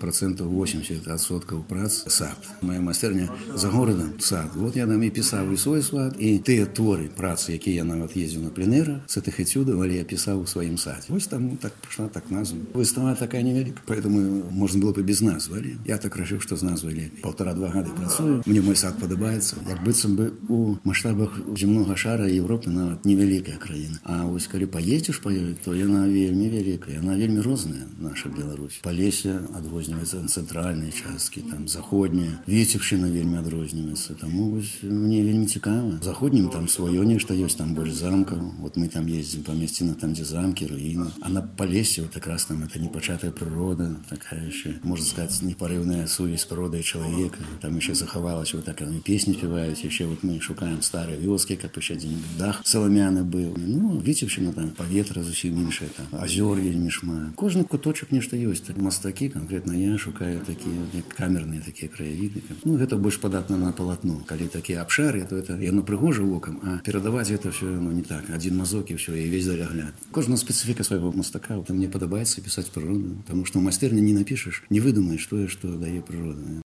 процентаў 80% прац сад. Моя майстэрня за горадам сад. Вот я там і пісаў і свой сад, і тыя творы працы, якія я нават ездзіў на пленэра, з гэтых эцюдаў, але я пісаў у сваім садзе. Вось таму так прыйшла так назва. Выстава такая невялікая, поэтому можна было бы без назвы, але я так рашыў, што з назвай лепей. 1,5-2 гады працую, мне мой сад падабаецца. Як быццам бы у маштабах зямнога шара Еўропы нават невялікая краіна. А вось калі паездзіш па ёй, то яна вельмі вялікая, яна вельмі розная, наша Беларусь. Палесе адрозніваецца цэнтральныя часткі, там заходняя, Віцебшчына вельмі адрозніваецца. Таму вось мне вельмі цікава. Заходнім там сваё нешта ёсць, там больш замкаў. Вот мы там ездзім па месцінах, там дзе замкі, руіны. А на Палесе вот якраз там это непачатая прырода, такая яшчэ, можна сказаць, непарыўная сувязь прыроды і чалавека. Там яшчэ захавалась вот такая, песні спяваюць, яшчэ вот мы шукаем старыя вёскі, каб яшчэ дзе-нибудь дах саламяны быў. Ну, Віцебшчына там паветра зусім іншае, там азёр вельмі шмат. Кожны куточак нешта ёсць. Так мастакі, канкрэтна я шукаю такія камерныя такія краявіды. Ну, гэта больш падатна на палатно. Калі такія абшары, то это яно прыгожа вокам, а перадаваць гэта ўсё не так. Адзін мазок і ўсё, і весь далягляд. Кожная спецыфіка свайго мастака. Мне падабаецца пісаць прыроду, таму што ў майстэрні не напішаш, не выдумаеш тое, што дае прырода.